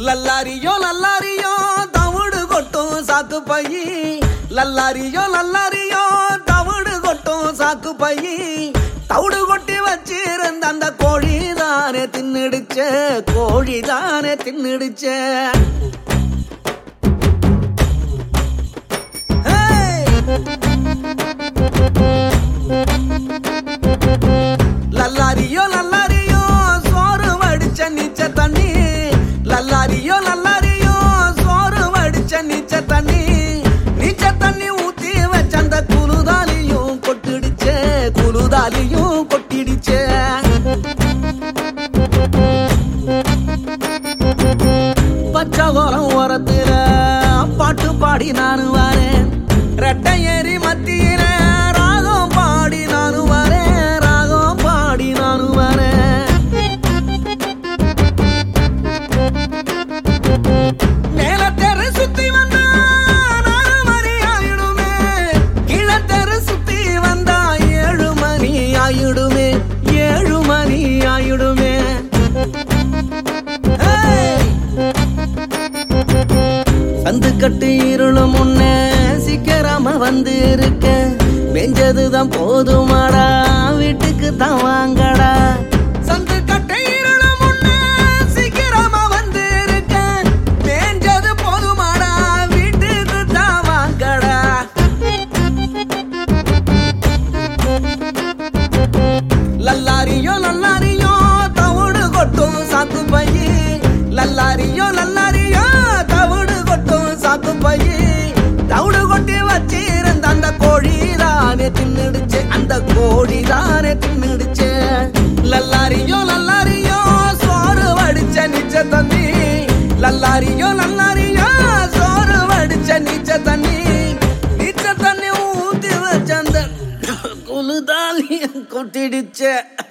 லல்லாரியோ லல்லாரியோ தவிடு கொட்டும் சாக்கு பையி லல்லாரியோ லல்லாரியோ தவிடு கொட்டும் சாக்கு பையி தவிடு கொட்டி வச்சிருந்த அந்த கோழிதானே தின்னுடுச்ச கோழிதானே தின்னுடுச்ச லல்லாரியோ லல்லாரியோ சோறு வடிச்ச நீச்ச தண்ணி லல்லாரியோ லல்லாரியோ சோறு வடிச்ச நீச்ச தண்ணி ஊத்தி வச்ச அந்த குலுதாலியும் கொட்டிடுச்சே பச்சை கோலம் ஓரத்துல பாட்டு பாடி நானு வரேன் ரெட்டை ஏறி மத்தியில ராகம் பாடி நானு வரேன் ராகம் பாடி நானு வரேன் மேல தெரு சுத்தி வந்தா நாலு மணி ஆயிடுமே கீழே தெரு சுத்தி வந்தா 7 மணி ஆயிடுமே 7 மணி ஆயிடுமே சந்து கட்டு இருளும் முன்னே சீக்கிரமா வந்து இருக்க வெஞ்சதுதான் போதுமாடா வீட்டுக்கு தான் வாங்கடா சந்து கட்டு இருளும் முன்னே சீக்கிரமா வந்து இருக்க வெஞ்சது போதுமாடா வீட்டுக்கு தான் வாங்கடா லல்லாரியோ லல்லாரியோ தவிடு கொட்டும் சாக்கு பையி லல்லாரியோ லல்லாரியோ தவிடு கொட்டும் சாக்கு பையி தவிடு கொட்டி வச்சிருந்த அந்த கோழிதானே தின்னுடுச்சு அந்த கோழிதானே தின்னுடுச்சு லல்லாரியோ லல்லாரியோ சோறு வடிச்ச நீச்ச தண்ணி லல்லாரியோ லல்லாரியோ சோறு வடிச்ச நீச்ச தண்ணி ஊத்தி வச்ச அந்த குலுதாலியும் கொட்டிடுச்சே